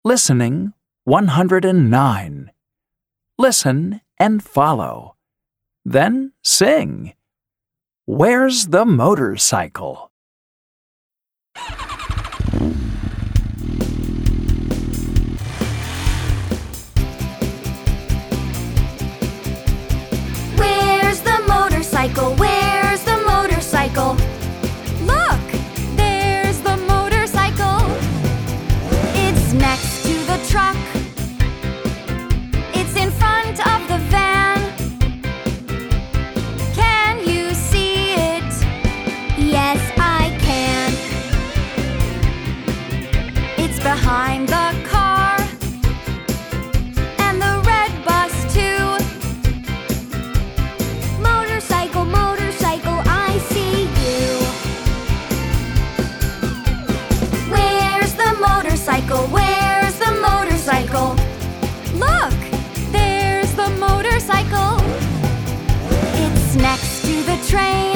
Listening 109. Listen and follow. Then sing. Where's the motorcycle? Where's the motorcycle? Where's the motorcycle? Look! There's the motorcycle. It's next to the truck. It's in front of the van. Can you see it? Yes, I can. It's behind the car. And the red bus too. Motorcycle, motorcycle, I see you. Where's the motorcycle? Where's the motorcycle? Look! There's the motorcycle. It's next to the train.